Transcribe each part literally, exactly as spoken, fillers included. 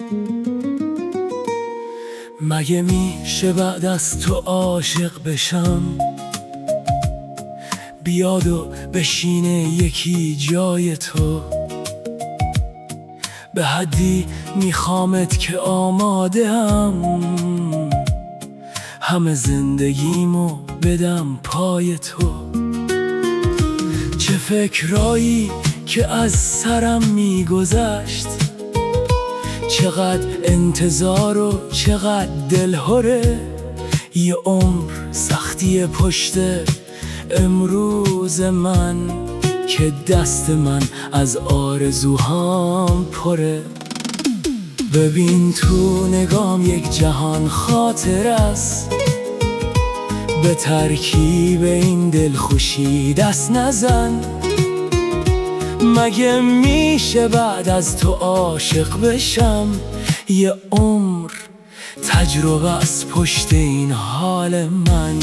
مگه میشه بعد از تو عاشق بشم، بیاد و بشینه یکی جای تو؟ به حدی میخوامت که آماده ام، همه زندگیمو بدم پای تو. چه فکرایی که از سرم میگذشت، چقدر انتظار و چقدر دلهوره. یه عمر سختی پشت امروز من، که دست من از آرزوهام پره. ببین تو نگام یک جهان خاطر است، به ترکیب این دلخوشی دست نزن. مگه میشه بعد از تو عاشق بشم، یه عمر تجربه از پشت این حال من.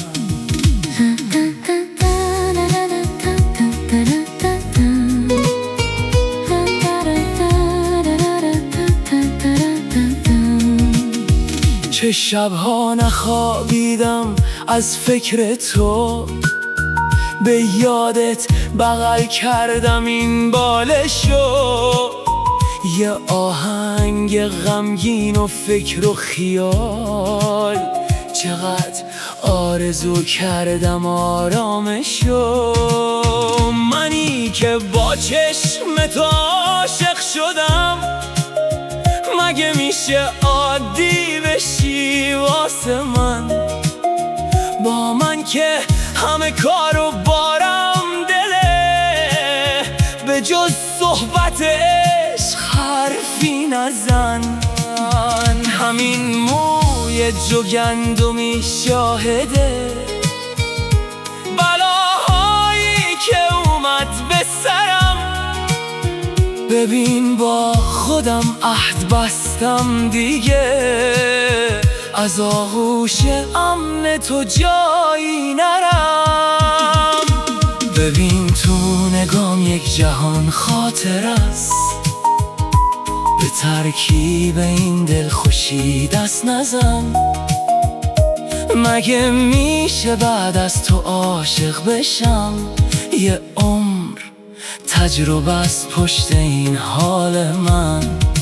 چه شبها نخوابیدم از فکر تو، به یادت بغل کردم این بالشو. یه آهنگ غمگین و فکر و خیال، چقدر آرزو کردم آرامشو. منی که با چشم تو عاشق شدم، مگه میشه عادی بشی واسه من؟ با من که همه کارو بارم دله، به جز صحبت عشق حرفی نزن. همین موی جوگندمی شاهده بلاهایی که اومد به سرم. ببین با خودم عهد بستم دیگه، از آغوش امن تو جایی نرم. ببین تو نگام یک جهان خاطر است، به ترکیب این دلخوشی دست نزن. مگه میشه بعد از تو عاشق بشم، یه عمر تجربه از پشت این حال من.